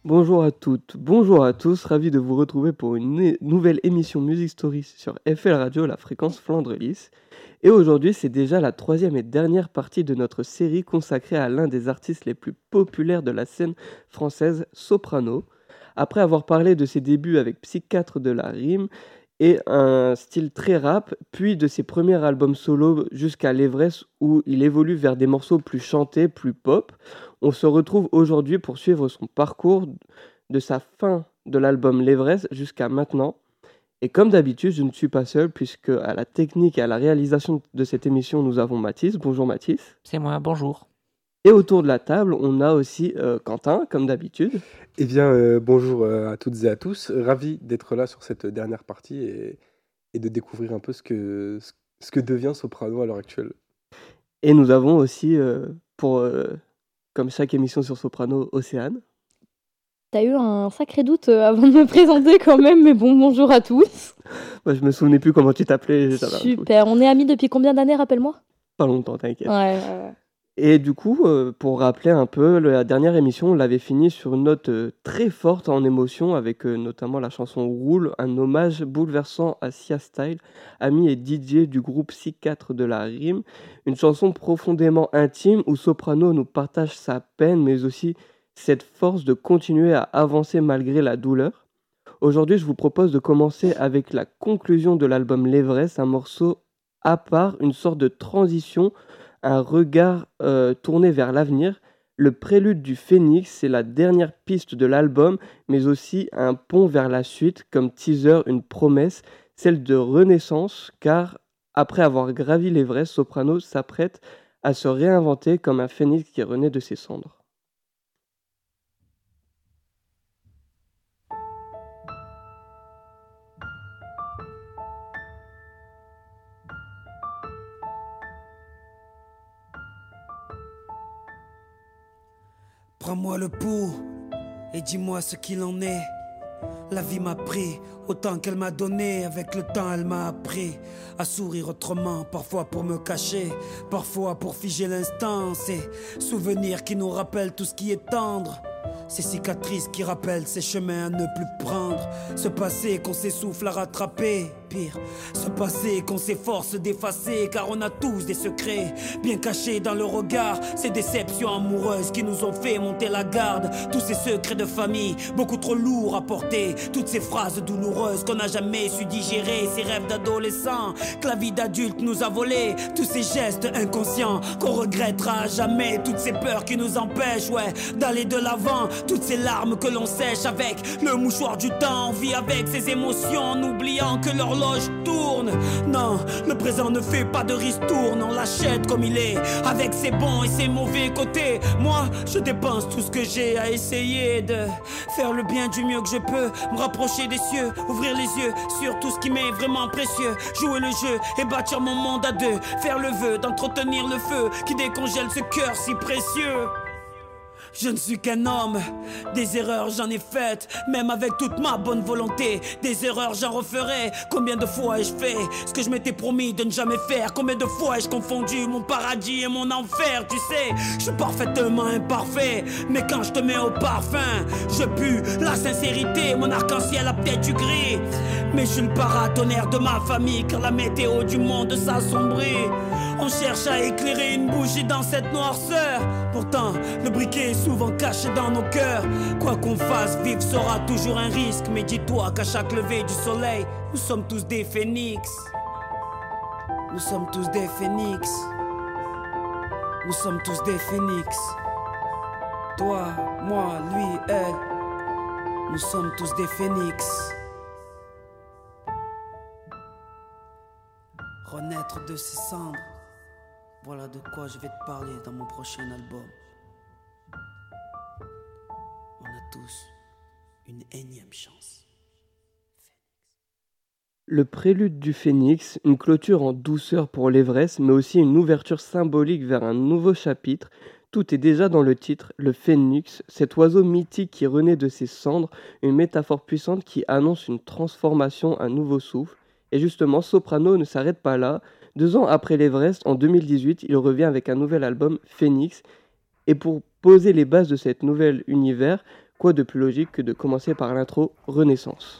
Bonjour à toutes, bonjour à tous, ravi de vous retrouver pour une nouvelle émission Music Story sur FL Radio, la fréquence Flandre Lys. Et aujourd'hui, c'est déjà la troisième et dernière partie de notre série consacrée à l'un des artistes les plus populaires de la scène française, Soprano. Après avoir parlé de ses débuts avec Psychiatre de la rime et un style très rap, puis de ses premiers albums solo jusqu'à l'Everest où il évolue vers des morceaux plus chantés, plus pop, on se retrouve aujourd'hui pour suivre son parcours de sa fin de l'album L'Everest jusqu'à maintenant. Et comme d'habitude, je ne suis pas seul puisque à la technique et à la réalisation de cette émission, nous avons Mathis. Bonjour Mathis. C'est moi, bonjour. Et autour de la table, on a aussi Quentin, comme d'habitude. Eh bien, bonjour à toutes et à tous. Ravi d'être là sur cette dernière partie et de découvrir un peu ce que devient Soprano à l'heure actuelle. Et nous avons aussi, comme chaque émission sur Soprano, Océane. T'as eu un sacré doute avant de me présenter quand même, mais bon, bonjour à tous. Moi, je me souvenais plus comment tu t'appelais. Super, on est amis depuis combien d'années, rappelle-moi? Pas longtemps, t'inquiète. Ouais. Et du coup, pour rappeler un peu, la dernière émission, on l'avait fini sur une note très forte en émotion, avec notamment la chanson Roule, un hommage bouleversant à Sia Style, ami et DJ du groupe Psychiatre de la rime. Une chanson profondément intime où Soprano nous partage sa peine, mais aussi cette force de continuer à avancer malgré la douleur. Aujourd'hui, je vous propose de commencer avec la conclusion de l'album L'Everest, un morceau à part, une sorte de transition, un regard tourné vers l'avenir. Le prélude du Phénix, c'est la dernière piste de l'album, mais aussi un pont vers la suite, comme teaser, une promesse, celle de renaissance, car après avoir gravi l'Everest, Soprano s'apprête à se réinventer comme un phénix qui renaît de ses cendres. Prends-moi le pouls et dis-moi ce qu'il en est. La vie m'a pris autant qu'elle m'a donné. Avec le temps elle m'a appris à sourire autrement. Parfois pour me cacher, parfois pour figer l'instant. Ces souvenirs qui nous rappellent tout ce qui est tendre. Ces cicatrices qui rappellent ces chemins à ne plus prendre. Ce passé qu'on s'essouffle à rattraper. Pire, ce passé qu'on s'efforce d'effacer. Car on a tous des secrets bien cachés dans le regard. Ces déceptions amoureuses qui nous ont fait monter la garde. Tous ces secrets de famille, beaucoup trop lourds à porter. Toutes ces phrases douloureuses qu'on n'a jamais su digérer. Ces rêves d'adolescents que la vie d'adulte nous a volés. Tous ces gestes inconscients qu'on regrettera à jamais. Toutes ces peurs qui nous empêchent, d'aller de l'avant. Toutes ces larmes que l'on sèche avec le mouchoir du temps. On vit avec ces émotions en oubliant que l'horloge tourne. Non, le présent ne fait pas de ristourne. On l'achète comme il est, avec ses bons et ses mauvais côtés. Moi, je dépense tout ce que j'ai à essayer de faire le bien du mieux que je peux. Me rapprocher des cieux, ouvrir les yeux sur tout ce qui m'est vraiment précieux. Jouer le jeu et bâtir mon monde à deux. Faire le vœu d'entretenir le feu qui décongèle ce cœur si précieux. Je ne suis qu'un homme, des erreurs j'en ai faites, même avec toute ma bonne volonté. Des erreurs j'en referai. Combien de fois ai-je fait ce que je m'étais promis de ne jamais faire? Combien de fois ai-je confondu mon paradis et mon enfer? Tu sais, je suis parfaitement imparfait, mais quand je te mets au parfum, je pue la sincérité. Mon arc-en-ciel a peut-être du gris, mais je suis le paratonnerre de ma famille, car la météo du monde s'assombrit. On cherche à éclairer une bougie dans cette noirceur. Pourtant, le briquet est souvent caché dans nos cœurs. Quoi qu'on fasse, vivre sera toujours un risque. Mais dis-toi qu'à chaque lever du soleil, nous sommes tous des phénix. Nous sommes tous des phénix. Nous sommes tous des phénix. Toi, moi, lui, elle. Nous sommes tous des phénix. Renaître de ses cendres. Voilà de quoi je vais te parler dans mon prochain album. On a tous une énième chance. Le prélude du Phénix, une clôture en douceur pour l'Everest, mais aussi une ouverture symbolique vers un nouveau chapitre. Tout est déjà dans le titre, le Phénix, cet oiseau mythique qui renaît de ses cendres, une métaphore puissante qui annonce une transformation, un nouveau souffle. Et justement, Soprano ne s'arrête pas là. 2 ans après l'Everest, en 2018, il revient avec un nouvel album, Phénix. Et pour poser les bases de cet nouvel univers, Quoi de plus logique que de commencer par l'intro Renaissance?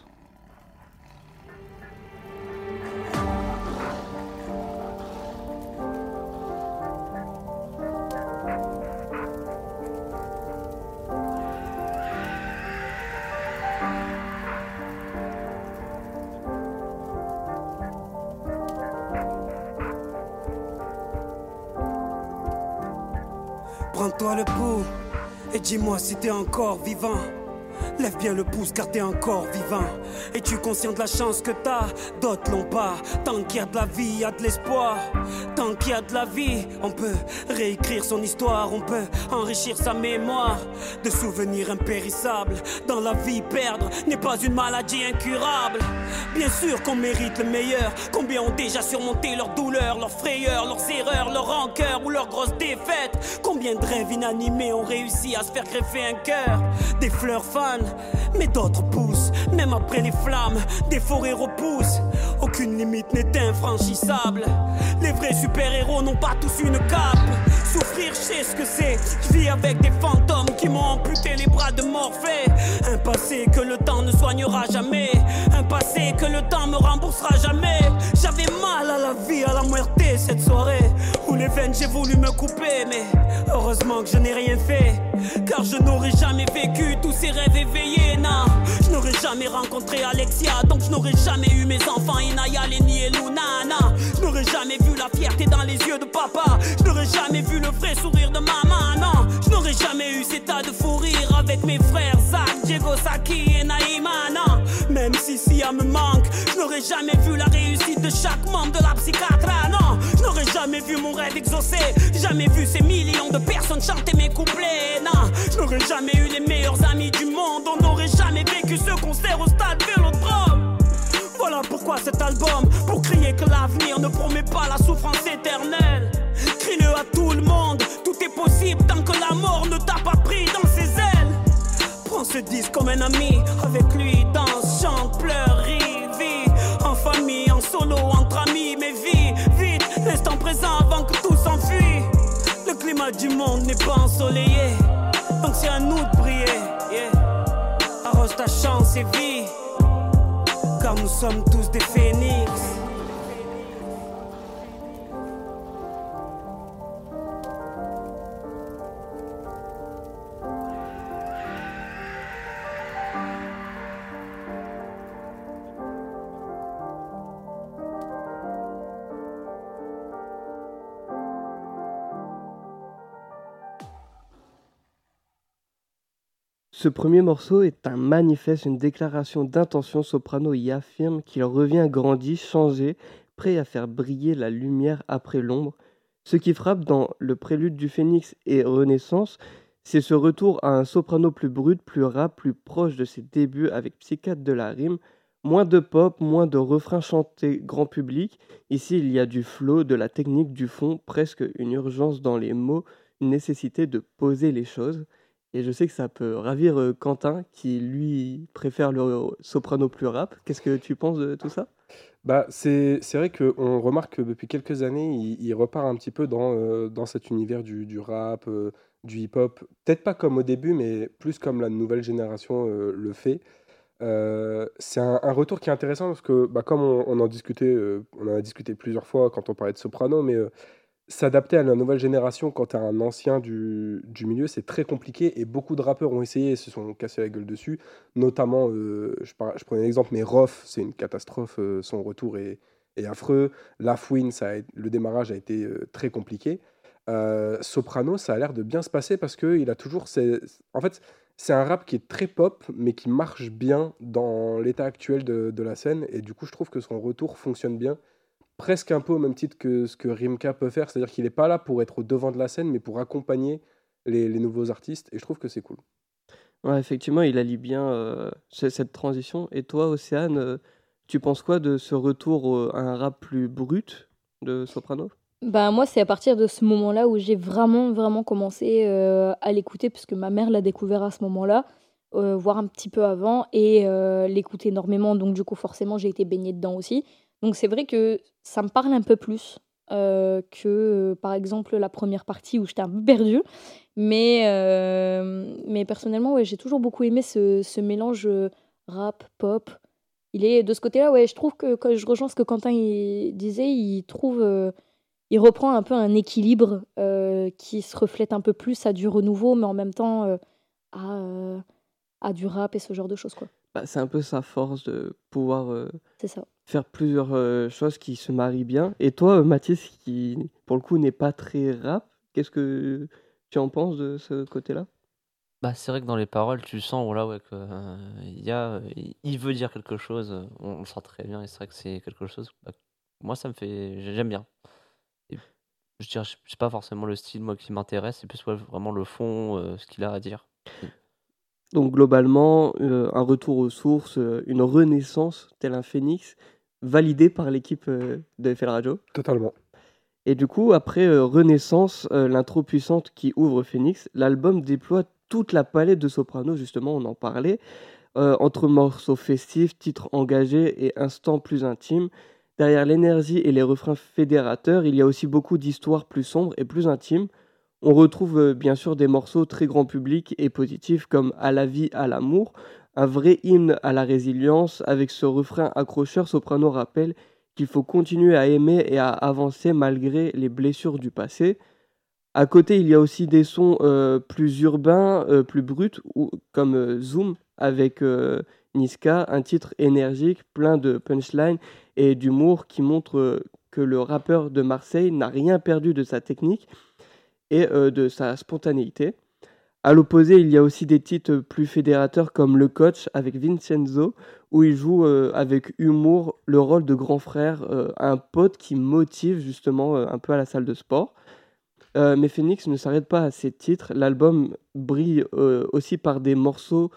Prends-toi le pouls et dis-moi si t'es encore vivant. Lève bien le pouce car t'es encore vivant. Es-tu conscient de la chance que t'as? D'autres l'ont pas. Tant qu'il y a de la vie, y a de l'espoir. Tant qu'il y a de la vie, on peut réécrire son histoire. On peut enrichir sa mémoire de souvenirs impérissables. Dans la vie, perdre n'est pas une maladie incurable. Bien sûr qu'on mérite le meilleur. Combien ont déjà surmonté leurs douleurs, leurs frayeurs, leurs erreurs, leurs rancœurs ou leurs grosses défaites. Combien de rêves inanimés ont réussi à se faire greffer un cœur. Des fleurs fans, mais d'autres poussent. Même après les flammes, des forêts repoussent. Aucune limite n'est infranchissable. Les vrais super-héros n'ont pas tous une cape. Souffrir, je sais ce que c'est. Je vis avec des fantômes qui m'ont amputé les bras de Morphée. Un passé que le temps ne soignera jamais. Un passé que le temps me remboursera jamais. J'avais mal à la vie, à la muerte cette soirée où les veines j'ai voulu me couper. Mais heureusement que je n'ai rien fait, car je n'aurais jamais vécu tous ces rêves éveillés. Non, je n'aurais jamais rencontré Alexia, donc je n'aurais jamais eu mes enfants Inaya, Lenny et Luna. Non, je n'aurais jamais vu la fierté dans les yeux de papa. Je n'aurais jamais vu le vrai sourire de maman. Non, je n'aurais jamais eu cet tas de fou rire avec mes frères Zach, Diego, Saki et Naïma. Non, même si Sia me manque, je n'aurais jamais vu la réussite de chaque membre de la psychiatre. Non, je n'aurais jamais vu mon rêve exaucé. Jamais vu ces millions de personnes chanter mes couplets. Non, je n'aurais jamais eu les meilleurs amis du monde. On n'aurait jamais vécu ce concert au stade Vélodrome. Voilà pourquoi cet album, pour crier que l'avenir ne promet pas la souffrance éternelle. Crie-le à tout le monde, tout est possible tant que la mort ne t'a pas pris dans ses ailes. Prends ce disque comme un ami, avec lui danse, chante, pleure, rit, vit. En famille, en solo, entre amis, mais vis vite l'instant présent avant que tout s'enfuit. Le climat du monde n'est pas ensoleillé, donc c'est à nous de briller. Yeah. Arrose ta chance et vis, car nous sommes tous des phénix. Ce premier morceau est un manifeste, une déclaration d'intention. Soprano y affirme qu'il revient grandi, changé, prêt à faire briller la lumière après l'ombre. Ce qui frappe dans le prélude du Phénix et Renaissance, c'est ce retour à un soprano plus brut, plus rap, plus proche de ses débuts avec Psychiatre de la rime. Moins de pop, moins de refrains chantés grand public. Ici, il y a du flow, de la technique, du fond, presque une urgence dans les mots, une nécessité de poser les choses. Et je sais que ça peut ravir Quentin, qui lui préfère le soprano plus rap. Qu'est-ce que tu penses de tout ça? Bah, c'est vrai qu'on remarque que depuis quelques années, il repart un petit peu dans cet univers du rap, du hip-hop. Peut-être pas comme au début, mais plus comme la nouvelle génération le fait. C'est un retour qui est intéressant parce que, bah, comme on en discutait, on en a discuté plusieurs fois quand on parlait de soprano, mais s'adapter à la nouvelle génération quand tu es un ancien du milieu, c'est très compliqué et beaucoup de rappeurs ont essayé et se sont cassés la gueule dessus. Notamment, je prenais l'exemple, mais Rof, c'est une catastrophe, son retour est affreux. Lafouine, le démarrage a été très compliqué. Soprano, ça a l'air de bien se passer parce qu'il a toujours... En fait, c'est un rap qui est très pop, mais qui marche bien dans l'état actuel de la scène. Et du coup, je trouve que son retour fonctionne bien. Presque un peu au même titre que ce que Rimka peut faire, c'est-à-dire qu'il n'est pas là pour être au devant de la scène, mais pour accompagner les nouveaux artistes, et je trouve que c'est cool. Ouais, effectivement, il allie bien cette transition. Et toi, Océane, tu penses quoi de ce retour à un rap plus brut de Soprano? Bah moi, c'est à partir de ce moment-là où j'ai vraiment, vraiment commencé à l'écouter, puisque ma mère l'a découvert à ce moment-là, voire un petit peu avant, et l'écoute énormément, donc du coup, forcément, j'ai été baignée dedans aussi. Donc c'est vrai que ça me parle un peu plus. que, par exemple, la première partie où j'étais un peu perdue. Mais personnellement, ouais, j'ai toujours beaucoup aimé ce mélange rap, pop. De ce côté-là, ouais, je trouve que je rejoins ce que Quentin il disait, il reprend un peu un équilibre qui se reflète un peu plus à du renouveau, mais en même temps à, euh, à du rap et ce genre de choses, quoi. Bah, c'est un peu sa force de pouvoir C'est ça. faire plusieurs choses qui se marient bien. Et toi, Mathis, qui pour le coup n'est pas très rap, qu'est-ce que tu en penses de ce côté-là? Bah, c'est vrai que dans les paroles, tu sens voilà, ouais, que, il veut dire quelque chose, on le sent très bien et c'est vrai que c'est quelque chose, bah, moi ça me fait j'aime bien et je dirais c'est pas forcément le style moi qui m'intéresse, c'est plus ouais, vraiment le fond, ce qu'il a à dire. Mmh. Donc globalement, un retour aux sources, une renaissance tel un phénix, validé par l'équipe, de FL Radio. Totalement. Et du coup, après, Renaissance, l'intro puissante qui ouvre Phoenix, l'album déploie toute la palette de soprano, justement, on en parlait, entre morceaux festifs, titres engagés et instants plus intimes. Derrière l'énergie et les refrains fédérateurs, il y a aussi beaucoup d'histoires plus sombres et plus intimes. On retrouve bien sûr des morceaux très grand public et positifs comme À la vie, à l'amour, un vrai hymne à la résilience. Avec ce refrain accrocheur, Soprano rappelle qu'il faut continuer à aimer et à avancer malgré les blessures du passé. À côté, il y a aussi des sons plus urbains, plus bruts, comme Zoom avec Niska, un titre énergique, plein de punchlines et d'humour qui montre que le rappeur de Marseille n'a rien perdu de sa technique et de sa spontanéité. À l'opposé, il y a aussi des titres plus fédérateurs comme Le Coach avec Vincenzo, où il joue avec humour le rôle de grand frère, un pote qui motive justement un peu à la salle de sport. Mais Phoenix ne s'arrête pas à ces titres. L'album brille aussi par des morceaux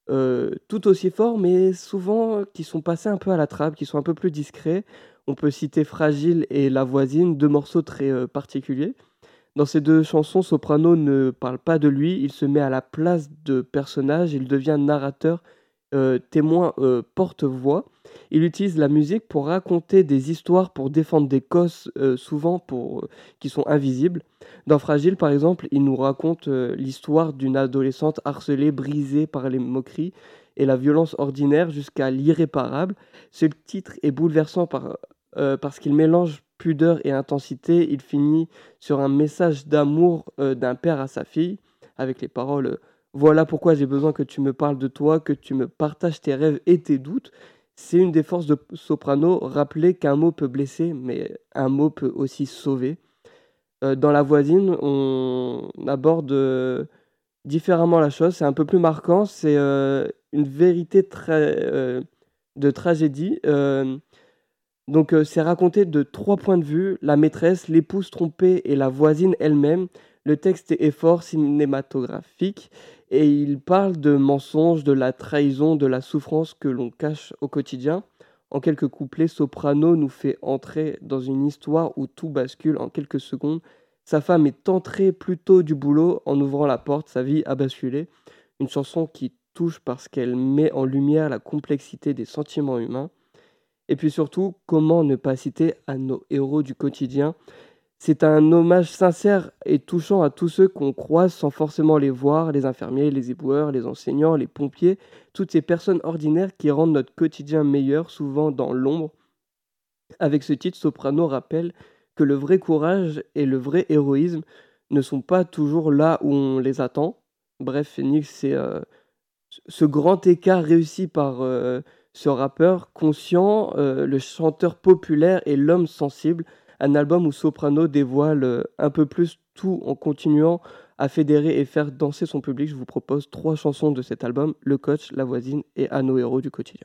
tout aussi forts, mais souvent qui sont passés un peu à la trappe, qui sont un peu plus discrets. On peut citer Fragile et La Voisine, deux morceaux très particuliers. Dans ces deux chansons, Soprano ne parle pas de lui, il se met à la place de personnages, il devient narrateur, témoin, porte-voix. Il utilise la musique pour raconter des histoires, pour défendre des causes, souvent qui sont invisibles. Dans Fragile, par exemple, il nous raconte l'histoire d'une adolescente harcelée, brisée par les moqueries et la violence ordinaire jusqu'à l'irréparable. Ce titre est bouleversant parce qu'il mélange pudeur et intensité. Il finit sur un message d'amour d'un père à sa fille, avec les paroles voilà pourquoi j'ai besoin que tu me parles de toi, que tu me partages tes rêves et tes doutes. C'est une des forces de Soprano, rappeler qu'un mot peut blesser, mais un mot peut aussi sauver. Dans La Voisine, on aborde différemment la chose, c'est un peu plus marquant, c'est une vérité de tragédie. Donc c'est raconté de 3 points de vue, la maîtresse, l'épouse trompée et la voisine elle-même. Le texte est fort, cinématographique, et il parle de mensonges, de la trahison, de la souffrance que l'on cache au quotidien. En quelques couplets, Soprano nous fait entrer dans une histoire où tout bascule en quelques secondes. Sa femme est entrée plus tôt du boulot, en ouvrant la porte, sa vie a basculé. Une chanson qui touche parce qu'elle met en lumière la complexité des sentiments humains. Et puis surtout, comment ne pas citer à nos héros du quotidien? C'est un hommage sincère et touchant à tous ceux qu'on croise sans forcément les voir, les infirmiers, les éboueurs, les enseignants, les pompiers, toutes ces personnes ordinaires qui rendent notre quotidien meilleur, souvent dans l'ombre. Avec ce titre, Soprano rappelle que le vrai courage et le vrai héroïsme ne sont pas toujours là où on les attend. Bref, Phoenix, c'est ce grand écart réussi par ce rappeur conscient, le chanteur populaire et l'homme sensible. Un album où Soprano dévoile un peu plus tout en continuant à fédérer et faire danser son public. Je vous propose 3 chansons de cet album, Le Coach, La Voisine et À nos héros du quotidien.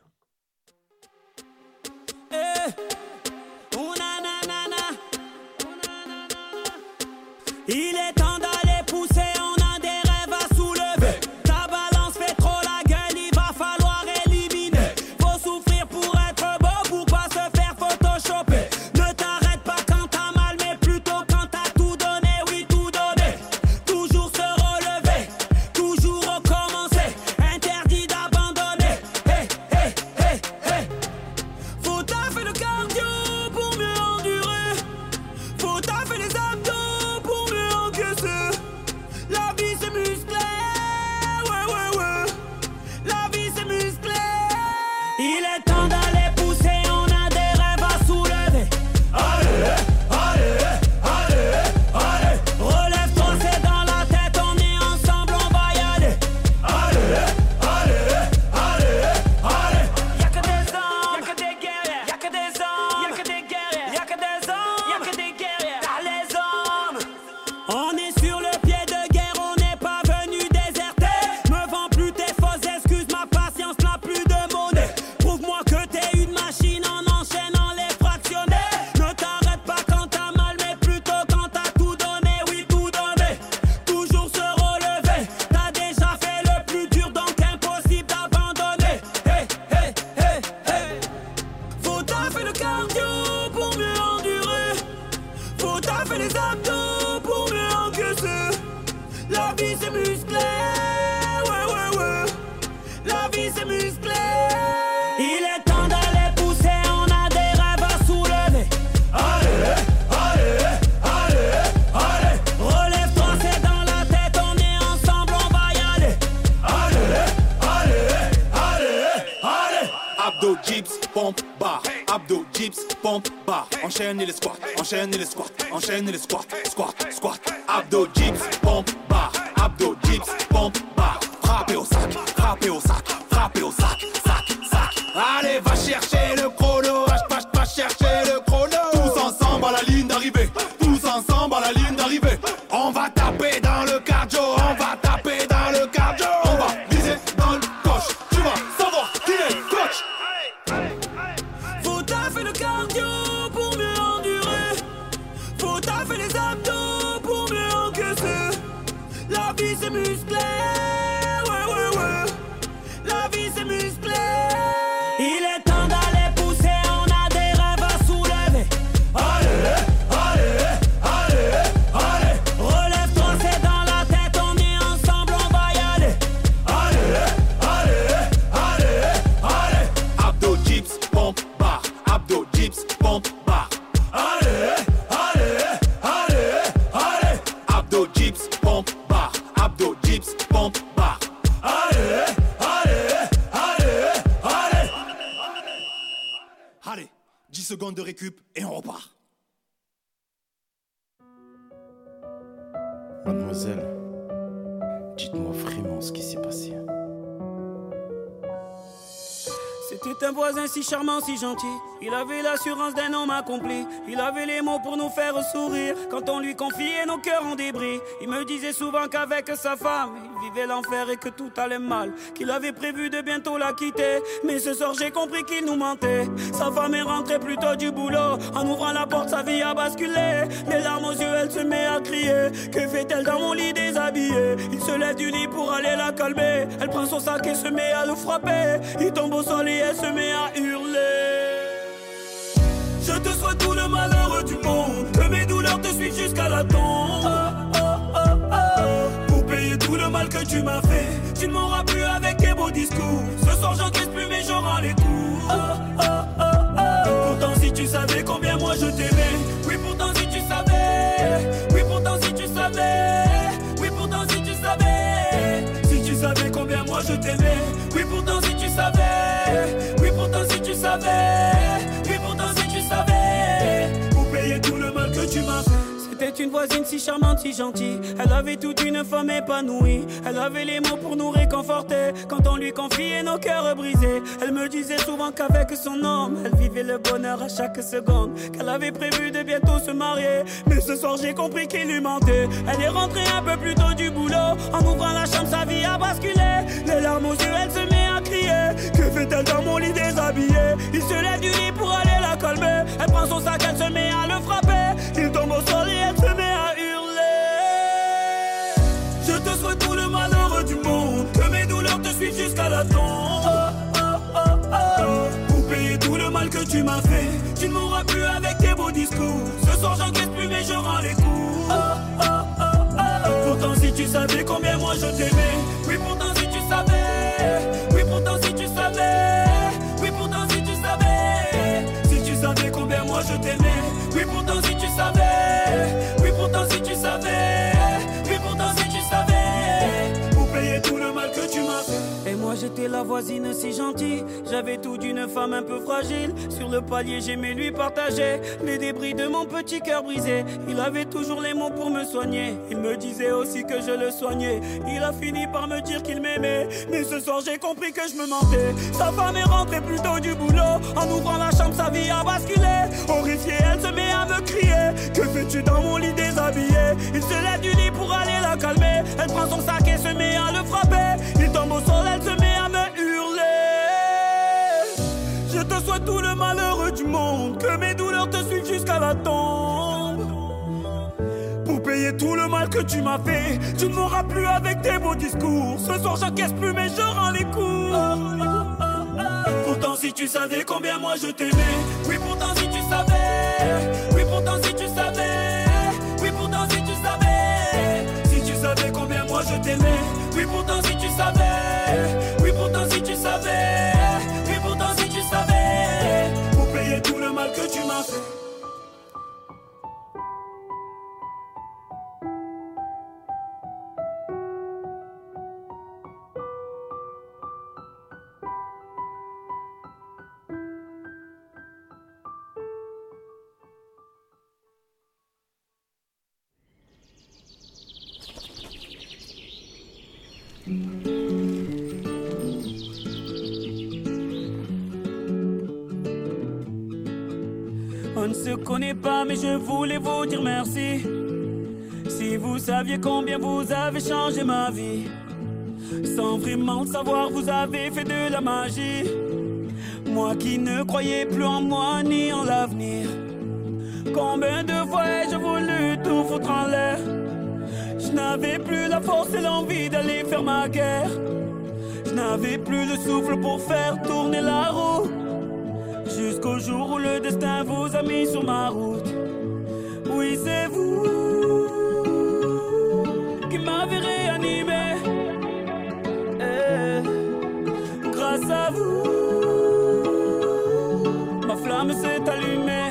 Il est temps d'aller pousser, on a des rêves à soulever. Ta balance fait trop la gueule, il va falloir éliminer. Faut souffrir pour être beau, pour pas se faire photoshopper. Ne t'arrête pas quand t'as mal, mais plutôt quand t'as tout donné, oui tout donné. Toujours se relever, toujours recommencer. Interdit d'abandonner, hey, hey. La vie c'est musclé. Il est temps d'aller pousser, on a des rêves à soulever. Allez, allez, allez, allez. Relève-toi, c'est dans la tête, on est ensemble, on va y aller. Allez, allez, allez, allez. Abdo, dips, pompe, bar. Abdo, dips, pompe, bar. Enchaîne les squats, enchaîne les squats, enchaîne les squats, squat, squat. Abdo, dips, pompe, bar. Abdo, dips, pompe, bar. Frappez au sac, frappez au sac, frappez au sac, sac, sac. Allez, va chercher le chrono, va chercher le chrono. Tous ensemble à la ligne d'arrivée, tous ensemble à la ligne d'arrivée. On va taper dans le cardio, on va taper dans le cardio. On va viser dans le coche, tu vas savoir qui est le coach. Faut taffer le cardio pour mieux endurer. Faut taffer les abdos pour mieux encaisser. La vie c'est musclé, ouais ouais ouais. La vie c'est musclé. Il est temps d'aller pousser, on a des rêves à soulever. Allez, allez, allez, allez. Relève-toi, c'est dans la tête, on est ensemble, on va y aller. Allez, allez, allez, allez. Abdo, dips, pompe, bar. Abdo, dips, pompe, bar. Allez, allez, allez, allez. Abdo, dips, pompe, bar. Abdo, dips, pompe, bar. Allez, allez, allez, allez. Allez, 10 secondes de récup et on repart. Mademoiselle, dites-moi vraiment ce qui s'est passé. C'était un voisin si charmant, si gentil. Il avait l'assurance d'un homme accompli. Il avait les mots pour nous faire sourire. Quand on lui confiait nos cœurs en débris, il me disait souvent qu'avec sa femme, il vivait l'enfer et que tout allait mal. Qu'il avait prévu de bientôt la quitter. Mais ce soir j'ai compris qu'il nous mentait. Sa femme est rentrée plus tôt du boulot. En ouvrant la porte, sa vie a basculé. Les larmes aux yeux, elle se met à crier. Que fait-elle dans mon lit déshabillé? Il se lève du lit pour aller la calmer. Elle prend son sac et se met à le frapper. Il tombe au sol et elle se met à hurler. Je te souhaite tout le malheur du monde, que mes douleurs te suivent jusqu'à la tombe. Pour payer tout le mal que tu m'as fait, tu ne m'auras plus avec tes beaux discours. Ce soir j'encaisse plus mais je rends les coups. Pourtant si tu savais combien moi je t'aimais. Oui pourtant si tu savais. Oui pourtant si tu savais. Oui pourtant si tu savais. Si tu savais combien moi je t'aimais. Oui pourtant si tu savais. Oui pourtant si tu savais. Oui pourtant si tu savais. Pour payer tout le mal que tu m'as fait. C'était une voisine si charmante, si gentille. Elle avait toute une femme épanouie. Elle avait les mots pour nous réconforter. Quand on lui confiait nos cœurs brisés, elle me disait souvent qu'avec son homme, elle vivait le bonheur à chaque seconde. Qu'elle avait prévu de bientôt se marier. Mais ce soir j'ai compris qu'il lui mentait. Elle est rentrée un peu plus tôt du boulot. En ouvrant la chambre, sa vie a basculé. Les larmes aux yeux, elle se met à crier. Que fait-elle dans mon lit déshabillé? Il se lève du lit pour aller la calmer. Elle prend son sac, elle se met à le frapper. Il tombe au sol et elle se met à hurler. Je te souhaite tout le malheur du monde, que mes douleurs te suivent jusqu'à la tombe. Pour payer tout le mal que tu m'as fait, tu ne m'auras plus avec tes beaux discours. Ce soir j'encaisse plus mais je rends les coups. Pourtant si tu savais combien moi je t'aimais. Oui pourtant si tu savais. Oui pourtant si tu savais. Oui pourtant si tu savais. Si tu savais combien moi je t'aimais. Oui pourtant si tu savais. Oui pourtant si tu savais. Oui pourtant si tu savais. Pour payer tout le mal que tu m'as fait. Et moi j'étais la voisine si gentille. J'avais tout d'une femme un peu fragile. Sur le palier j'aimais lui partager les débris de mon petit cœur brisé. Il avait toujours les mots pour me soigner. Il me disait aussi que je le soignais. Il a fini par me dire qu'il m'aimait. Mais ce soir j'ai compris que je me mentais. Sa femme est rentrée plus tôt du boulot. En ouvrant la chambre sa vie a basculé. Horrifiée elle se met à me crier. Que fais-tu dans mon lit déshabillé? Il se lève du lit pour aller la calmer. Elle prend son sac et se met à le frapper. Il tombe au sol, elle se met à me hurler. Je te souhaite tout le malheur du monde, que mes douleurs te suivent jusqu'à la tombe. Pour payer tout le mal que tu m'as fait, tu ne m'auras plus avec tes beaux discours. Ce soir j'encaisse plus mais je rends les coups. Pourtant si tu savais combien moi je t'aimais. Oui pourtant si tu savais. Oui pourtant si tu savais. Oui pourtant si tu savais. Si tu savais combien moi je t'aimais. Oui pourtant si tu savais. Oui pourtant si tu On ne se connaît pas, mais je voulais vous dire merci. Si vous saviez combien vous avez changé ma vie, sans vraiment le savoir, vous avez fait de la magie. Moi qui ne croyais plus en moi ni en l'avenir, combien de fois ai-je voulu tout foutre en l'air. Je n'avais plus la force et l'envie d'aller faire ma guerre. Je n'avais plus le souffle pour faire tourner la roue. Jusqu'au jour où le destin vous a mis sur ma route. Oui, c'est vous qui m'avez réanimé. Grâce à vous, ma flamme s'est allumée.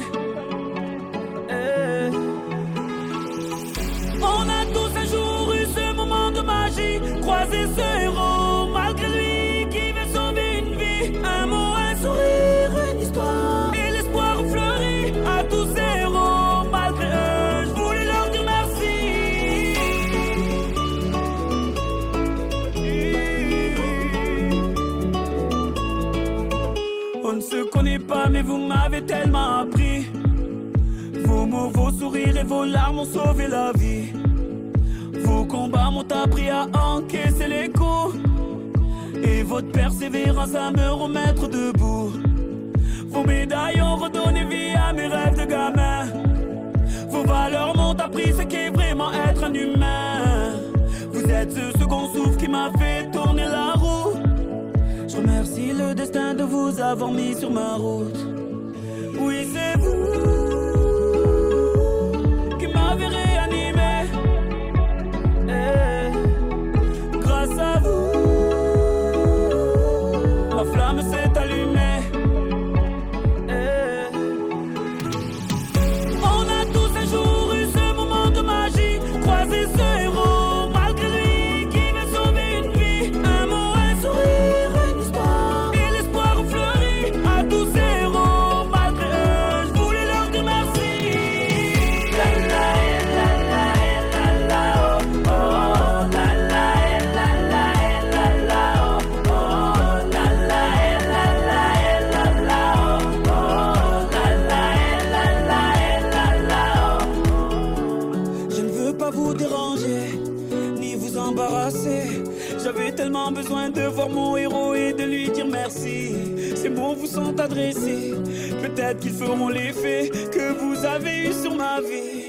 On a tous un jour eu ce moment de magie, croisé ce héros malgré lui qui veut sauver une vie. Un mot, un sourire, une histoire et l'espoir fleuri à tous ces héros. Malgré eux, je voulais leur dire merci. On ne se connaît pas, mais vous m'avez tellement appris. Vos mots, vos sourires et vos larmes ont sauvé la vie. Vos combats m'ont appris à encaisser les coups. Et votre persévérance à me remettre debout. Vos médailles ont redonné vie à mes rêves de gamin. Vos valeurs m'ont appris ce qu'est vraiment être un humain. Vous êtes ce second souffle qui m'a fait tourner la roue. Je remercie le destin de vous avoir mis sur ma route. Oui, c'est vous qui m'avez réanimé. Grâce à vous, ma flamme s'est allumée. On a tous un jour eu ce moment de magie, croisé ce héros malgré lui qui veut sauver une vie. Un mot, un sourire, une histoire et l'espoir fleuri à tous ces héros. Malgré eux, je voulais leur dire merci. La la la la la la oh oh la la la la la la oh oh la la la la la la oh oh la la la la oh. Je ne veux pas vous déranger ni vous embarrasser. J'avais tellement besoin de voir mon héros et de lui dire merci. Ces mots vous sont adressés, peut-être qu'ils feront l'effet que vous avez eu sur ma vie.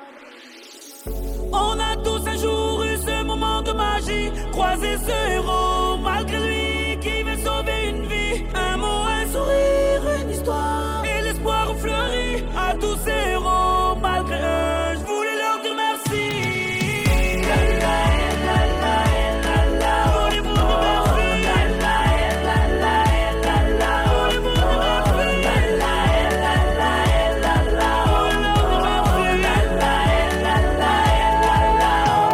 On a tous un jour eu ce moment de magie, croisé ce héros malgré lui qui veut sauver une vie. Un mot, un sourire, une histoire et l'espoir fleuri à tous ces héros. Malgré eux, je voulais leur dire merci. La la la la la la oh, voulez-vous dire merci? La la la la la la voulez-vous dire merci? La la la la la la voulez leur dire merci? La la la la la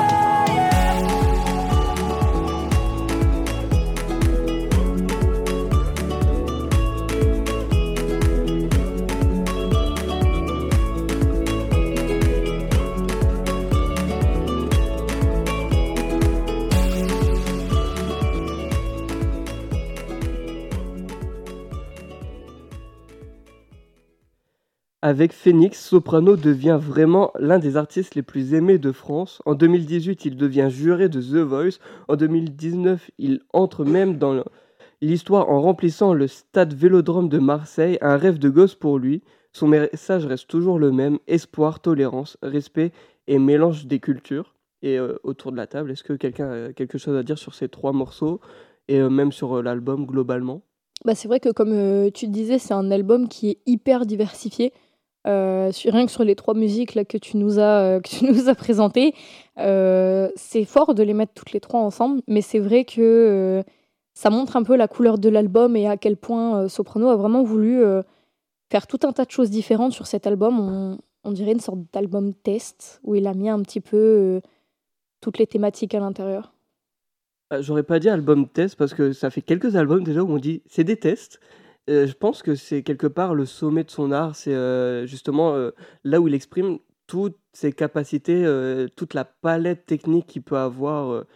Avec Phoenix, Soprano devient vraiment l'un des artistes les plus aimés de France. En 2018, il devient juré de The Voice. En 2019, il entre même dans l'histoire en remplissant le stade Vélodrome de Marseille, un rêve de gosse pour lui. Son message reste toujours le même, espoir, tolérance, respect et mélange des cultures. Et autour de la table, est-ce que quelqu'un a quelque chose à dire sur ces 3 morceaux et même sur l'album globalement? Bah, c'est vrai que comme tu le disais, c'est un album qui est hyper diversifié. Rien que sur les 3 musiques là, que tu nous as présentées, c'est fort de les mettre toutes les 3 ensemble, mais c'est vrai que ça montre un peu la couleur de l'album et à quel point Soprano a vraiment voulu faire tout un tas de choses différentes sur cet album. On dirait une sorte d'album test où il a mis un petit peu toutes les thématiques à l'intérieur. J'aurais pas dit album test parce que ça fait quelques albums déjà où on dit c'est des tests. Je pense que c'est quelque part le sommet de son art. C'est justement là où il exprime toutes ses capacités, toute la palette technique qu'il peut avoir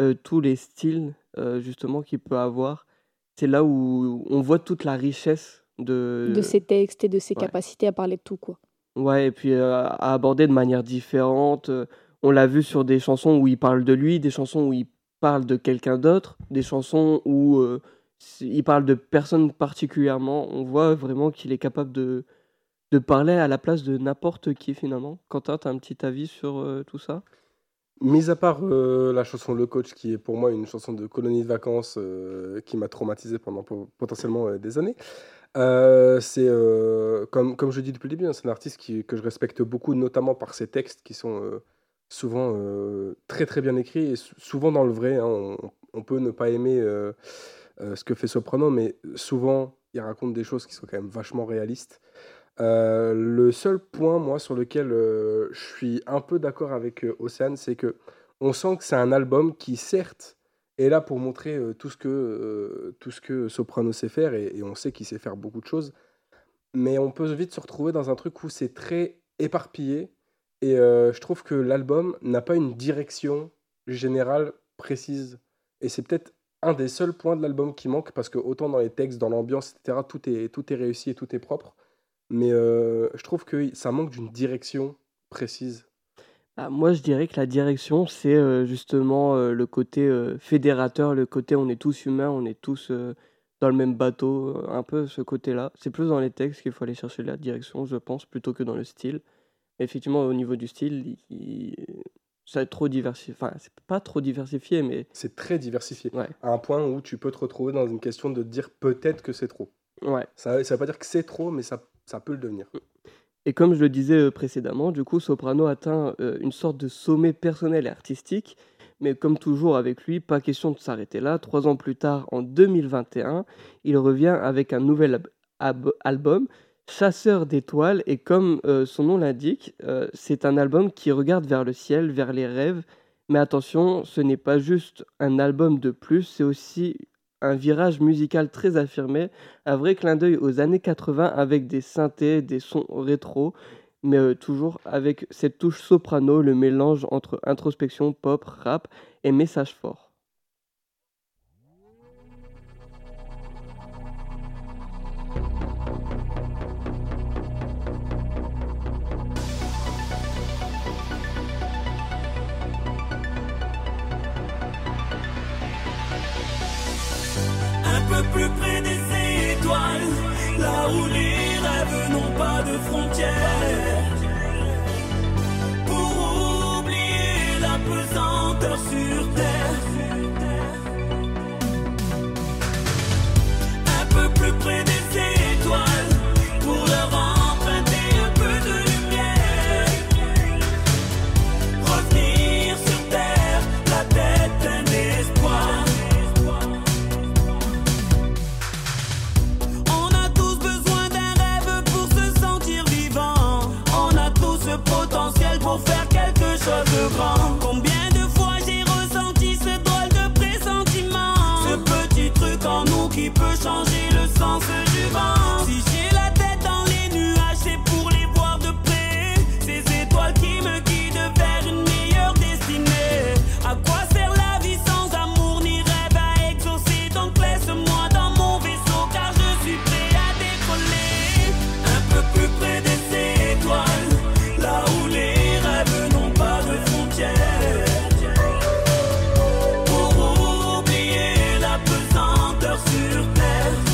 tous les styles, justement qu'il peut avoir. C'est là où on voit toute la richesse De ses textes et de ses Ouais. capacités à parler de tout, quoi. Ouais, et puis, à aborder de manière différente, on l'a vu sur des chansons où il parle de lui, des chansons où il parle de quelqu'un d'autre, des chansons où, il parle de personnes particulièrement. On voit vraiment qu'il est capable de parler à la place de n'importe qui, finalement. Quentin, tu as un petit avis sur, tout ça? Mis à part la chanson Le Coach, qui est pour moi une chanson de colonie de vacances qui m'a traumatisé pendant potentiellement des années, c'est comme je dis depuis le début, hein, c'est un artiste que je respecte beaucoup, notamment par ses textes qui sont souvent très très bien écrits et souvent dans le vrai. Hein. On peut ne pas aimer ce que fait Soprano, mais souvent il raconte des choses qui sont quand même vachement réalistes. Le seul point, moi, sur lequel je suis un peu d'accord avec Océane, c'est que on sent que c'est un album qui, certes, est là pour montrer tout ce que Soprano sait faire, et on sait qu'il sait faire beaucoup de choses, mais on peut vite se retrouver dans un truc où c'est très éparpillé, et je trouve que l'album n'a pas une direction générale précise, et c'est peut-être un des seuls points de l'album qui manque, parce que autant dans les textes, dans l'ambiance, etc., tout est réussi et tout est propre. Mais je trouve que ça manque d'une direction précise. Ah, moi, je dirais que la direction, c'est justement le côté fédérateur, le côté on est tous humains, on est tous dans le même bateau, un peu ce côté-là. C'est plus dans les textes qu'il faut aller chercher la direction, je pense, plutôt que dans le style. Effectivement, au niveau du style, ça va être trop diversifié. Enfin, c'est pas trop diversifié, mais C'est très diversifié, ouais, à un point où tu peux te retrouver dans une question de te dire peut-être que c'est trop. ouais. Ça veut pas dire que c'est trop, mais ça peut le devenir. Et comme je le disais précédemment, du coup, Soprano atteint une sorte de sommet personnel et artistique. Mais comme toujours avec lui, pas question de s'arrêter là. 3 ans plus tard, en 2021, il revient avec un nouvel album, Chasseur d'étoiles. Et comme son nom l'indique, c'est un album qui regarde vers le ciel, vers les rêves. Mais attention, ce n'est pas juste un album de plus, c'est aussi un virage musical très affirmé, un vrai clin d'œil aux années 80 avec des synthés, des sons rétro, mais toujours avec cette touche soprano, le mélange entre introspection, pop, rap et message fort. Un peu plus près des étoiles, là où les rêves n'ont pas de frontières. Pour oublier la pesanteur sur terre. Un peu plus près des étoiles, pour leur emprunter un peu de lumière. Revenir sur terre, la tête pleine d'espoir. Pour faire quelque chose de grand. Combien de fois j'ai ressenti ce drôle de pressentiment, ce petit truc en nous qui peut changer le sens du vent. Si j'ai la tête dans les nuages, c'est pour les voir de près. Ces étoiles qui me guident vers une meilleure destinée. À quoi sert la vie sans amour ni rêve à exaucer? Donc laisse-moi dans mon vaisseau car je suis prêt à décoller. Un peu plus près des étoiles, là où les n'ont pas de frontières. Pour oublier la pesanteur sur terre.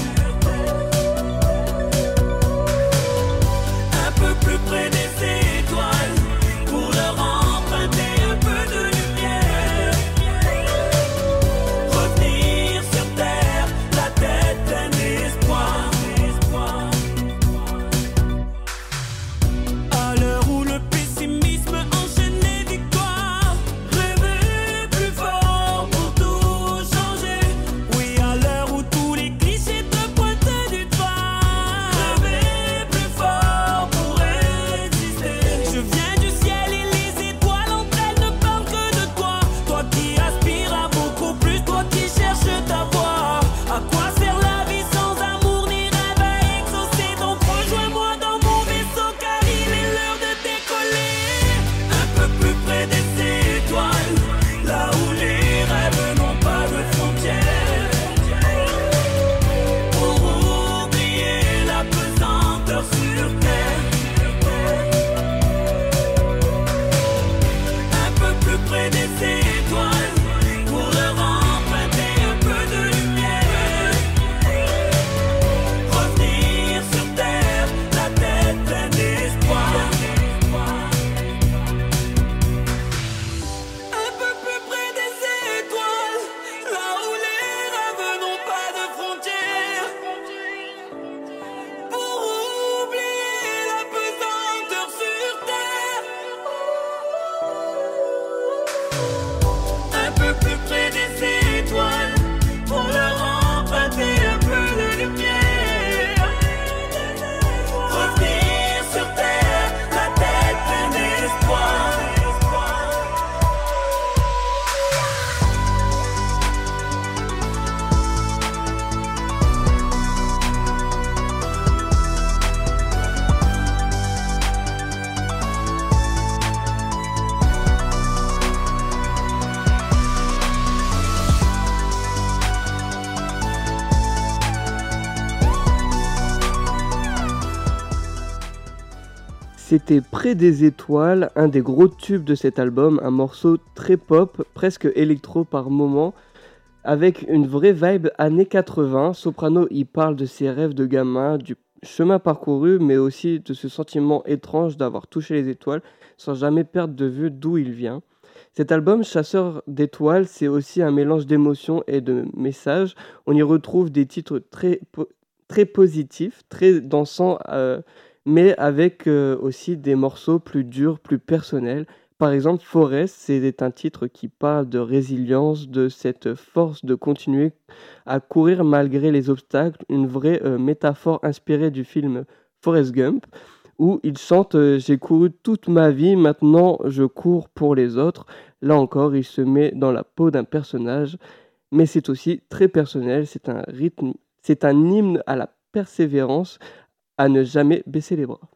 C'était Près des étoiles, un des gros tubes de cet album, un morceau très pop, presque électro par moment, avec une vraie vibe années 80. Soprano y parle de ses rêves de gamin, du chemin parcouru, mais aussi de ce sentiment étrange d'avoir touché les étoiles sans jamais perdre de vue d'où il vient. Cet album, Chasseur d'étoiles, c'est aussi un mélange d'émotions et de messages. On y retrouve des titres très positifs, très dansants, mais avec aussi des morceaux plus durs, plus personnels. Par exemple, Forest, c'est un titre qui parle de résilience, de cette force de continuer à courir malgré les obstacles, une vraie métaphore inspirée du film Forrest Gump, où il chante J'ai couru toute ma vie, maintenant je cours pour les autres. Là encore, il se met dans la peau d'un personnage, mais c'est aussi très personnel, c'est un hymne à la persévérance, à ne jamais baisser les bras.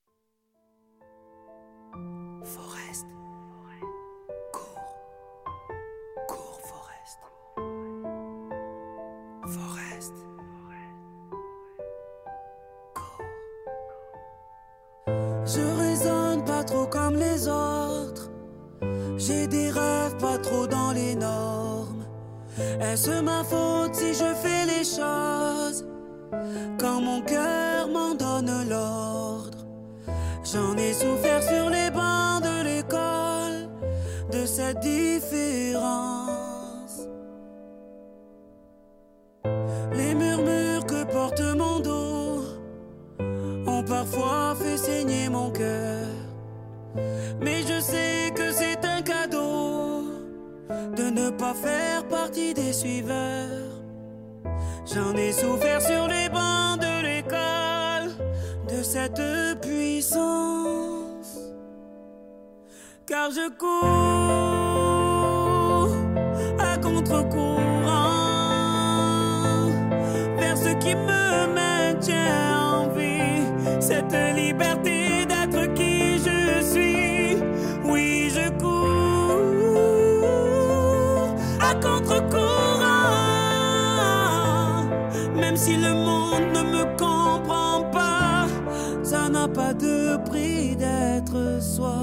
Forest, cours, Forest. Forest, cours. Je raisonne pas trop comme les autres. J'ai des rêves pas trop dans les normes. Est-ce ma faute si je fais les choses quand mon cœur m'en donne l'ordre? J'en ai souffert sur les bancs de l'école, de cette différence. Les murmures que porte mon dos ont parfois fait saigner mon cœur. Mais je sais que c'est un cadeau de ne pas faire partie des suiveurs. J'en ai souffert sur les bancs de l'école, de cette puissance. Car je cours à contre-courant vers ce qui me maintient en vie, cette liberté d'être qui je suis. Oui, je cours à contre-courant. Même si le monde ne me comprend pas, ça n'a pas de prix d'être soi.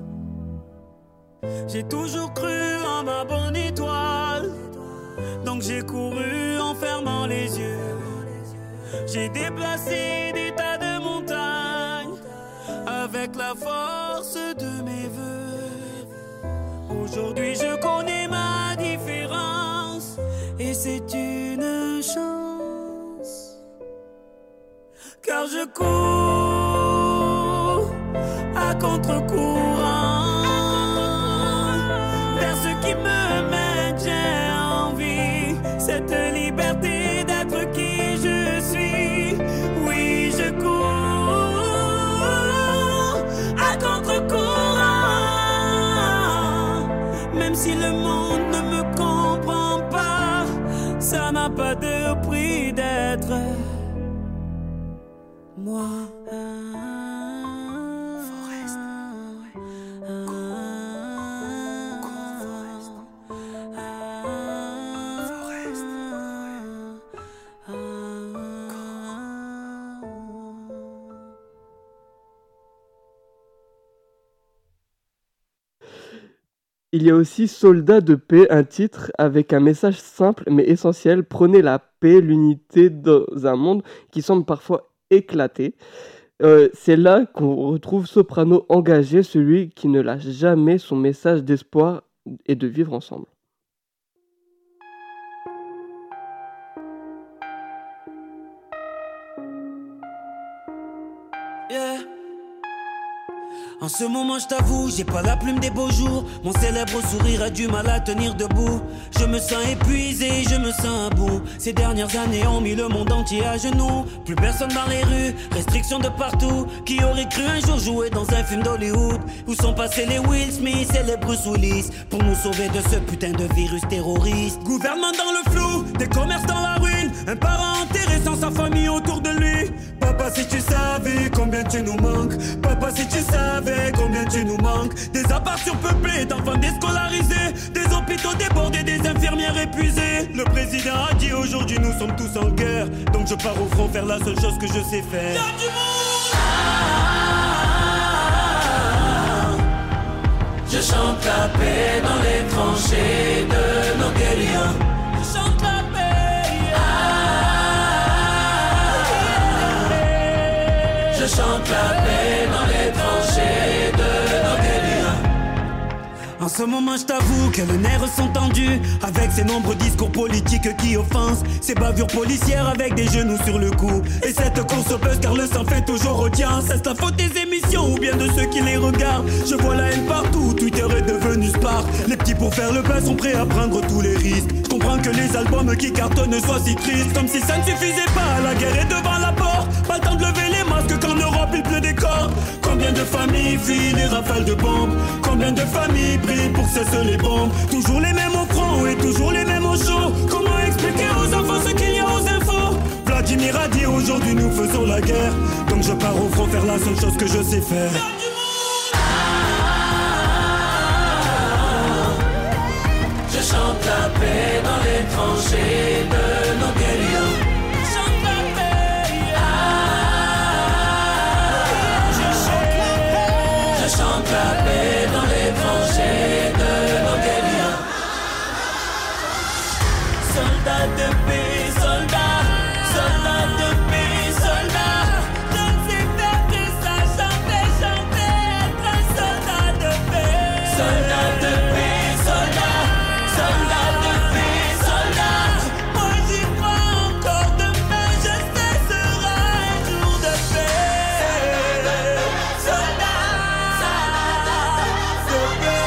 J'ai toujours cru en ma bonne étoile, donc j'ai couru en fermant les yeux. J'ai déplacé des tas de montagnes avec la force de mes voeux. Aujourd'hui je connais ma différence et c'est une chance. Car je cours à contre-courant vers ce qui me maintient en vie, cette liberté d'être qui je suis. Oui, je cours à contre-courant. Même si le monde ne me comprend pas, ça n'a pas de prix d'être moi. Forest, cours, Forest. Forest, Il y a aussi Soldat de paix, un titre avec un message simple mais essentiel. Prenez la paix, l'unité dans un monde qui semble parfois éclaté. C'est là qu'on retrouve Soprano engagé, celui qui ne lâche jamais son message d'espoir et de vivre ensemble. Yeah. En ce moment je t'avoue, j'ai pas la plume des beaux jours. Mon célèbre sourire a du mal à tenir debout. Je me sens épuisé, je me sens à bout. Ces dernières années ont mis le monde entier à genoux. Plus personne dans les rues, restrictions de partout. Qui aurait cru un jour jouer dans un film d'Hollywood? Où sont passés les Will Smith et les Bruce Willis pour nous sauver de ce putain de virus terroriste? Gouvernement dans le flou, des commerces dans la ruine, un parent enterré sans sa famille autour de lui. Papa, si tu savais combien tu nous manques. Papa, si tu savais combien tu nous manques. Des apparts surpeuplés, d'enfants déscolarisés, des hôpitaux débordés, des infirmières épuisées. Le président a dit aujourd'hui nous sommes tous en guerre. Donc je pars au front faire la seule chose que je sais faire. Y'a du monde. Je chante la paix dans les tranchées de nos guerriers. Je chante la paix. Je chante la paix dans les tranchées de nos guerriers. En ce moment je t'avoue que les nerfs sont tendus, avec ces nombreux discours politiques qui offensent, ces bavures policières avec des genoux sur le cou, et cette course au buzz car le sang fait toujours audience. Est-ce la faute des émissions ou bien de ceux qui les regardent? Je vois la haine partout, Twitter est devenu Spark. Les petits pour faire le buzz sont prêts à prendre tous les risques. Je comprends que les albums qui cartonnent soient si tristes, comme si ça ne suffisait pas, la guerre est devant la porte. Pas le temps de lever les masques qu'en Europe il pleut des corps. Combien de familles vivent les rafales de bombes? Combien de familles brillent pour cesser les bombes? Toujours les mêmes au front et toujours les mêmes au chaud. Comment expliquer aux enfants ce qu'il y a aux infos? Vladimir a dit aujourd'hui nous faisons la guerre, donc je pars au front faire la seule chose que je sais faire. Je chante la paix dans les tranchées de nos guerriers. Je chante la paix. Je chante la paix dans les tranchées de nos guerriers. Soldats de paix, soldats, soldats de paix, soldats. Je ne sais faire que ça, chanter, chanter, être un soldat de paix. Soldats de paix, soldats, soldats de paix, soldats. Moi j'y crois encore demain, je sais sera un jour de paix. Soldats de paix.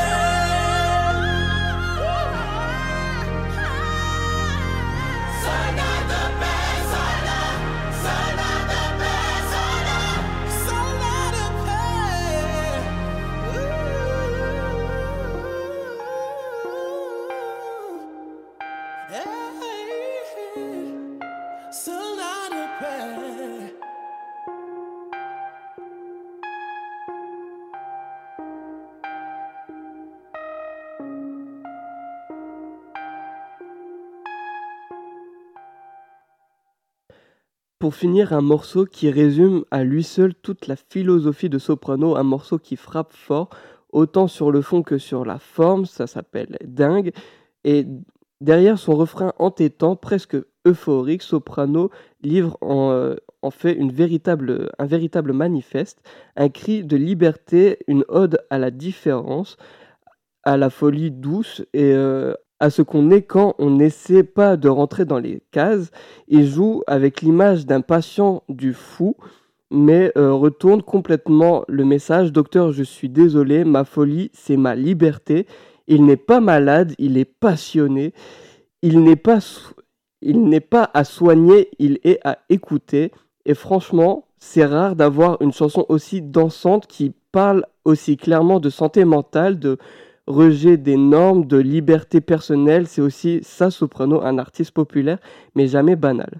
Pour finir, un morceau qui résume à lui seul toute la philosophie de Soprano, un morceau qui frappe fort, autant sur le fond que sur la forme, ça s'appelle Dingue. Et derrière son refrain entêtant, presque euphorique, Soprano livre en fait un véritable manifeste, un cri de liberté, une ode à la différence, à la folie douce et à ce qu'on est quand on n'essaie pas de rentrer dans les cases. Il joue avec l'image d'un patient du fou, mais retourne complètement le message. Docteur, je suis désolé, ma folie, c'est ma liberté. Il n'est pas malade, il est passionné. Il n'est pas à soigner, il est à écouter. Et franchement, c'est rare d'avoir une chanson aussi dansante qui parle aussi clairement de santé mentale, de rejet des normes, de liberté personnelle. C'est aussi ça, Soprano, un artiste populaire, mais jamais banal.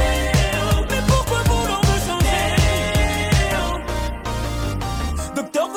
Docteur,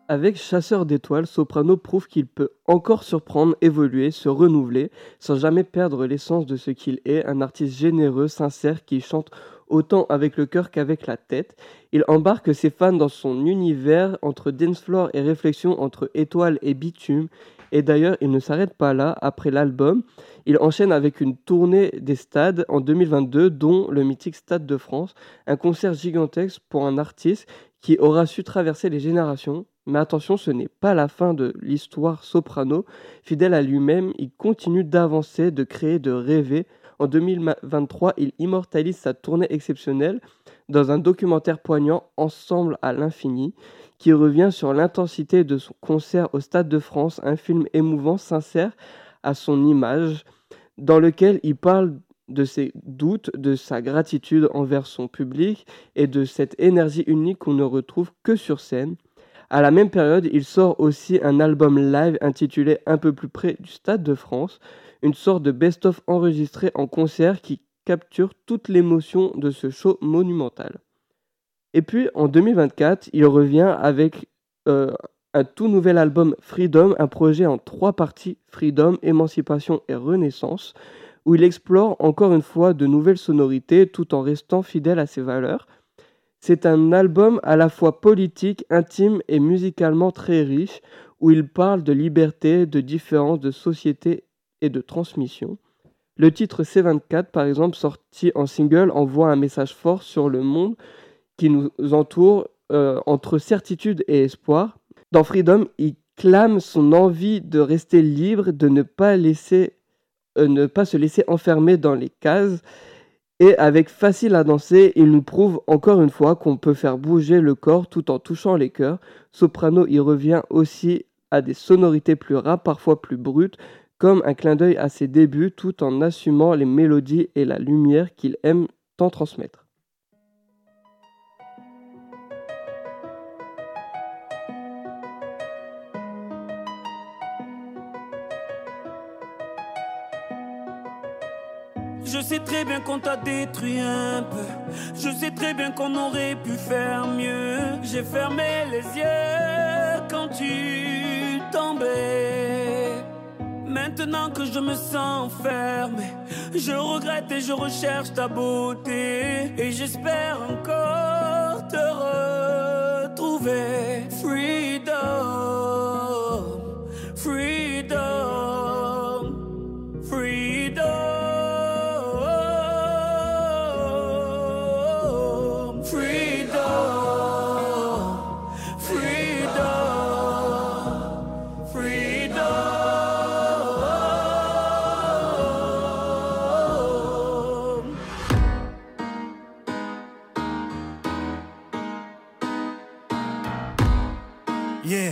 Avec Chasseur d'étoiles, Soprano prouve qu'il peut encore surprendre, évoluer, se renouveler, sans jamais perdre l'essence de ce qu'il est, un artiste généreux, sincère, qui chante autant avec le cœur qu'avec la tête. Il embarque ses fans dans son univers entre dancefloor et réflexion, entre étoiles et bitume. Et d'ailleurs, il ne s'arrête pas là. Après l'album, il enchaîne avec une tournée des stades en 2022, dont le mythique Stade de France, un concert gigantesque pour un artiste qui aura su traverser les générations. Mais attention, ce n'est pas la fin de l'histoire Soprano. Fidèle à lui-même, il continue d'avancer, de créer, de rêver. En 2023, il immortalise sa tournée exceptionnelle dans un documentaire poignant, Ensemble à l'infini, qui revient sur l'intensité de son concert au Stade de France, un film émouvant, sincère à son image, dans lequel il parle de ses doutes, de sa gratitude envers son public et de cette énergie unique qu'on ne retrouve que sur scène. À la même période, il sort aussi un album live intitulé Un peu plus près du Stade de France, une sorte de best-of enregistré en concert qui capture toute l'émotion de ce show monumental. Et puis en 2024, il revient avec un tout nouvel album Freedom, un projet en 3 parties, Freedom, Émancipation et Renaissance, où il explore encore une fois de nouvelles sonorités tout en restant fidèle à ses valeurs. C'est un album à la fois politique, intime et musicalement très riche, où il parle de liberté, de différence, de société et de transmission. Le titre C24, par exemple, sorti en single, envoie un message fort sur le monde qui nous entoure, entre certitude et espoir. Dans Freedom, il clame son envie de rester libre, de ne pas se laisser enfermer dans les cases. Et avec Facile à danser, il nous prouve encore une fois qu'on peut faire bouger le corps tout en touchant les cœurs. Soprano y revient aussi à des sonorités plus rap, parfois plus brutes, comme un clin d'œil à ses débuts, tout en assumant les mélodies et la lumière qu'il aime tant transmettre. Je sais très bien qu'on t'a détruit un peu. Je sais très bien qu'on aurait pu faire mieux. J'ai fermé les yeux quand tu tombais. Maintenant que je me sens enfermé, je regrette et je recherche ta beauté. Et j'espère encore te retrouver. Freedom, freedom, freedom. Yeah.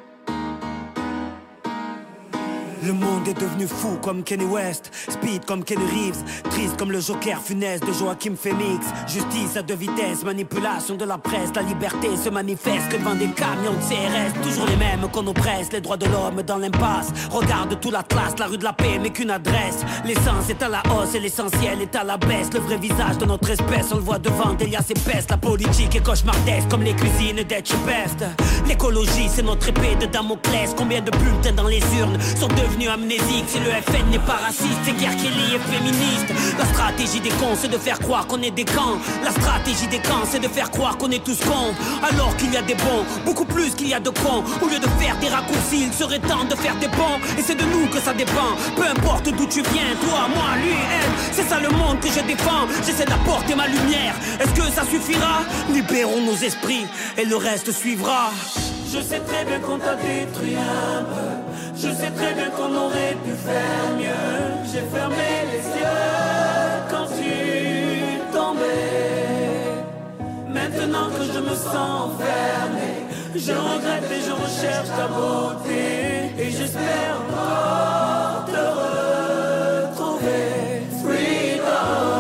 Le monde est devenu fou comme Kanye West, speed comme Kenny Reeves, triste comme le Joker funeste de Joaquin Phoenix. Justice à 2 vitesses, manipulation de la presse, la liberté se manifeste que devant des camions de CRS. Toujours les mêmes qu'on oppresse, les droits de l'homme dans l'impasse. Regarde tout l'Atlas, la rue de la paix mais qu'une adresse. L'essence est à la hausse et l'essentiel est à la baisse. Le vrai visage de notre espèce, on le voit devant des liasses épaisses. La politique est cauchemardesque comme les cuisines d'Etch Best. L'écologie c'est notre épée de Damoclès. Combien de bulletins dans les urnes sont devenus amnésiques? Si le FN n'est pas raciste, c'est guerre Kelly est féministe. La stratégie des cons c'est de faire croire qu'on est des camps. La stratégie des camps c'est de faire croire qu'on est tous cons. Alors qu'il y a des bons, beaucoup plus qu'il y a de cons. Au lieu de faire des raccourcis, il serait temps de faire des bons. Et c'est de nous que ça dépend. Peu importe d'où tu viens, toi, moi, lui, elle. C'est ça le monde que je défends. J'essaie d'apporter ma lumière. Est-ce que ça suffira? Libérons nos esprits et le reste suivra. Je sais très bien qu'on t'a détruit un peu. Je sais très bien qu'on aurait pu faire mieux. J'ai fermé les yeux quand tu tombais. Maintenant que je me sens enfermé, je regrette et je recherche ta beauté. Et j'espère encore te retrouver. Freedom.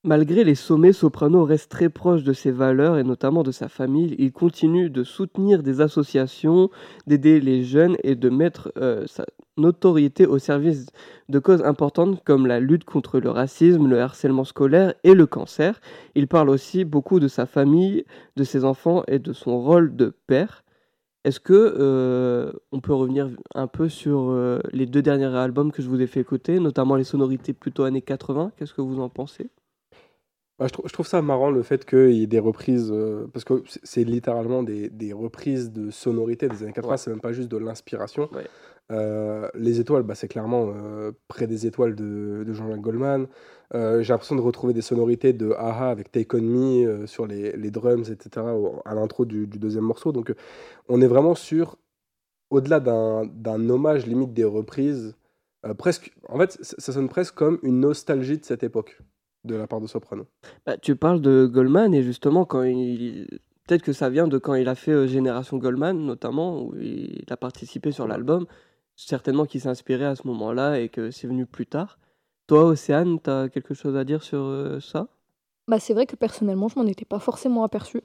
Malgré les sommets, Soprano reste très proche de ses valeurs et notamment de sa famille. Il continue de soutenir des associations, d'aider les jeunes et de mettre sa notoriété au service de causes importantes comme la lutte contre le racisme, le harcèlement scolaire et le cancer. Il parle aussi beaucoup de sa famille, de ses enfants et de son rôle de père. Est-ce que on peut revenir un peu sur les 2 derniers albums que je vous ai fait écouter, notamment les sonorités plutôt années 80? Qu'est-ce que vous en pensez? Bah, je trouve ça marrant le fait qu'il y ait des reprises, parce que c'est littéralement des reprises de sonorités des années 80, Ouais, c'est même pas juste de l'inspiration. ouais. Les étoiles, bah, c'est clairement près des étoiles de Jean-Jacques Goldman. J'ai l'impression de retrouver des sonorités de A.H.A. avec Take On Me sur les drums, etc., à l'intro du deuxième morceau. Donc on est vraiment sur, au-delà d'un hommage, limite des reprises, presque, en fait, ça sonne presque comme une nostalgie de cette époque, de la part de Soprano. Bah, tu parles de Goldman et justement peut-être que ça vient de quand il a fait Génération Goldman notamment, où il a participé sur Ouais. l'album. Certainement qu'il s'est inspiré à ce moment-là et que c'est venu plus tard. Toi, Océane, t'as quelque chose à dire sur ça? Bah, c'est vrai que personnellement, je m'en étais pas forcément aperçue.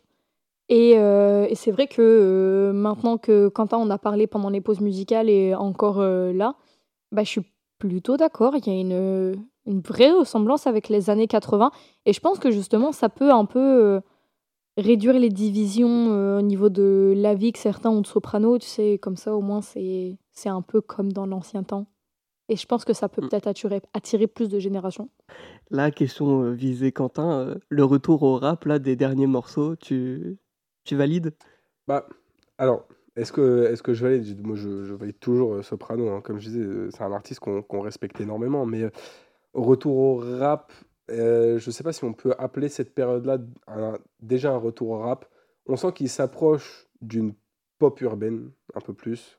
Et c'est vrai que maintenant que Quentin en a parlé pendant les pauses musicales et encore là, bah, je suis plutôt d'accord. Il y a une vraie ressemblance avec les années 80. Et je pense que justement, ça peut un peu réduire les divisions au niveau de la vie que certains ont de Soprano. Tu sais, comme ça, au moins, c'est un peu comme dans l'ancien temps. Et je pense que ça peut Mm. peut-être attirer plus de générations. La question visée Quentin, le retour au rap là, des derniers morceaux, tu valides? Bah, alors, est-ce que je valide? Moi, je valide toujours Soprano, hein. Comme je disais, c'est un artiste qu'on respecte énormément. Mais retour au rap, je sais pas si on peut appeler cette période-là déjà un retour au rap. On sent qu'il s'approche d'une pop urbaine, un peu plus.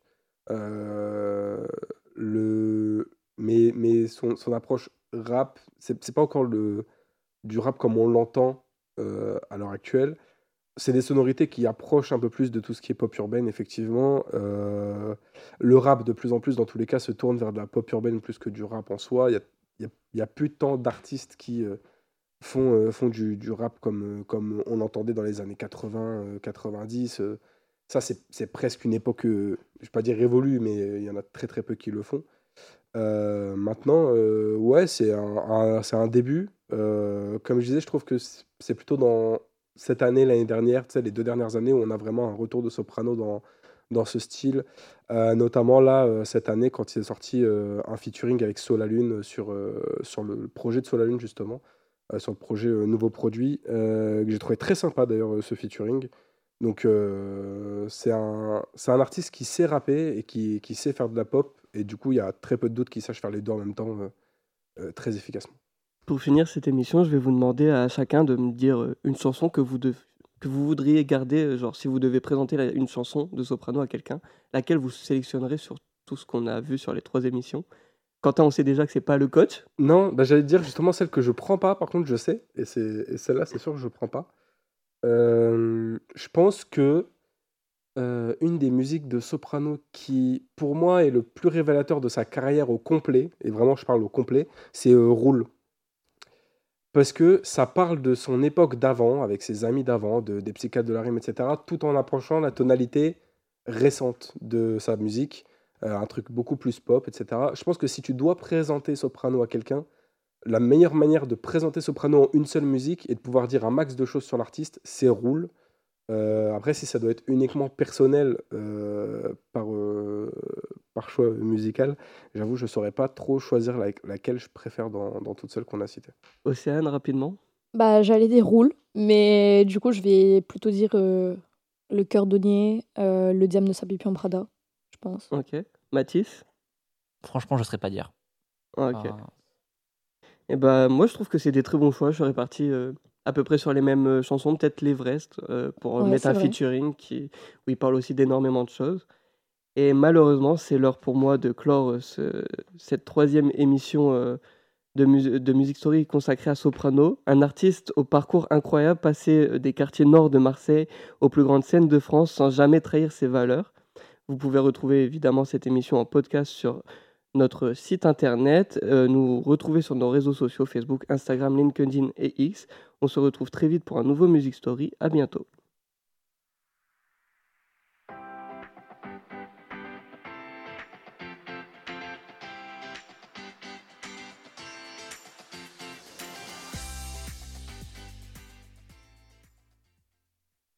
Euh, mais son approche rap, c'est pas encore du rap comme on l'entend à l'heure actuelle. C'est des sonorités qui approchent un peu plus de tout ce qui est pop urbaine, effectivement. Le rap, de plus en plus, dans tous les cas, se tourne vers de la pop urbaine plus que du rap en soi. Il y a plus tant d'artistes qui font du rap comme on l'entendait dans les années 80, 90. Ça, c'est presque une époque, je ne vais pas dire révolue, mais il y en a très très peu qui le font. Maintenant, ouais, c'est un début. Comme je disais, je trouve que c'est plutôt dans cette année, l'année dernière, tu sais, les 2 dernières années où on a vraiment un retour de Soprano dans ce style. Notamment là, cette année, quand il est sorti un featuring avec Solalune sur le projet de Solalune, justement, sur le projet Nouveau Produit, que j'ai trouvé très sympa d'ailleurs, ce featuring. Donc, c'est un artiste qui sait rapper et qui sait faire de la pop. Et du coup, il y a très peu de doutes qu'il sache faire les deux en même temps très efficacement. Pour finir cette émission, je vais vous demander à chacun de me dire une chanson que vous voudriez garder, genre si vous devez présenter une chanson de Soprano à quelqu'un, laquelle vous sélectionnerez sur tout ce qu'on a vu sur les 3 émissions. Quentin, on sait déjà que c'est pas le coach. Non, bah, j'allais te dire justement celle que je prends pas, par contre, je sais. Et celle-là, c'est sûr que je prends pas. Je pense que une des musiques de Soprano qui, pour moi, est le plus révélateur de sa carrière au complet, et vraiment, je parle au complet, c'est Roule. Parce que ça parle de son époque d'avant, avec ses amis d'avant, des psychiatres de la rime, etc., tout en approchant la tonalité récente de sa musique, un truc beaucoup plus pop, etc. Je pense que si tu dois présenter Soprano à quelqu'un, la meilleure manière de présenter Soprano en une seule musique et de pouvoir dire un max de choses sur l'artiste, c'est Roule. Après, si ça doit être uniquement personnel par choix musical, j'avoue, je ne saurais pas trop choisir laquelle je préfère dans toutes celles qu'on a citées. Océane, rapidement. Bah, j'allais dire roule, mais du coup, je vais plutôt dire le cœur donnier, le diable ne s'habille plus en Prada, je pense. Ok. Mathis. Franchement, je ne saurais pas dire. Ok. Enfin, Et bah moi je trouve que c'est des très bons choix. Je serais parti à peu près sur les mêmes chansons, peut-être l'Everest pour Ouais, mettre c'est un vrai. featuring où il parle aussi d'énormément de choses. Et malheureusement, c'est l'heure pour moi de clore cette 3e émission de Music Story consacrée à Soprano, un artiste au parcours incroyable, passé des quartiers nord de Marseille aux plus grandes scènes de France sans jamais trahir ses valeurs. Vous pouvez retrouver évidemment cette émission en podcast sur notre site internet, nous retrouver sur nos réseaux sociaux Facebook, Instagram, LinkedIn et X. On se retrouve très vite pour un nouveau Music Story. À bientôt.